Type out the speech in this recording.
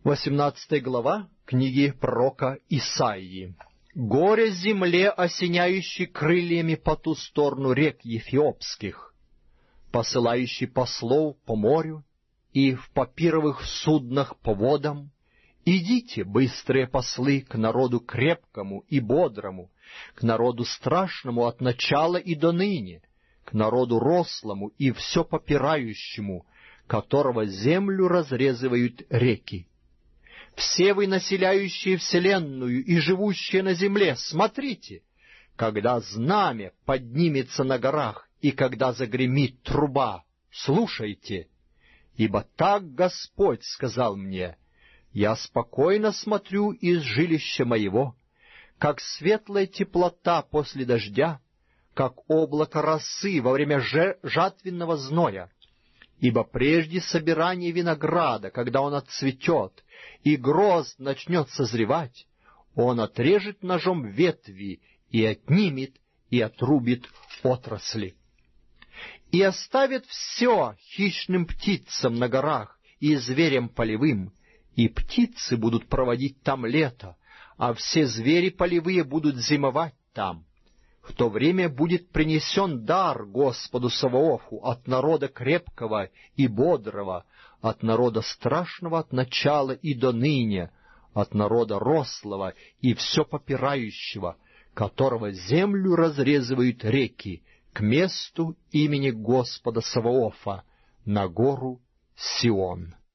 18 глава книги пророка Исаии. «Горе земле, осеняющей крыльями по ту сторону рек Ефиопских, посылающий послов по морю и в папировых суднах по водам. Идите, быстрые послы, к народу крепкому и бодрому, к народу страшному от начала и до ныне, к народу рослому и все попирающему, которого землю разрезывают реки. Все вы, населяющие вселенную и живущие на земле, смотрите, когда знамя поднимется на горах и когда загремит труба, слушайте. Ибо так Господь сказал мне: я спокойно смотрю из жилища моего, как светлая теплота после дождя, как облако росы во время жатвенного зноя. Ибо прежде собирания винограда, когда он отцветет, и грозд начнет созревать, он отрежет ножом ветви и отнимет, и отрубит отрасли. И оставит все хищным птицам на горах и зверям полевым, и птицы будут проводить там лето, а все звери полевые будут зимовать там. В то время будет принесен дар Господу Саваофу от народа крепкого и бодрого, от народа страшного от начала и до ныне, от народа рослого и все попирающего, которого землю разрезывают реки, к месту имени Господа Саваофа, на гору Сион».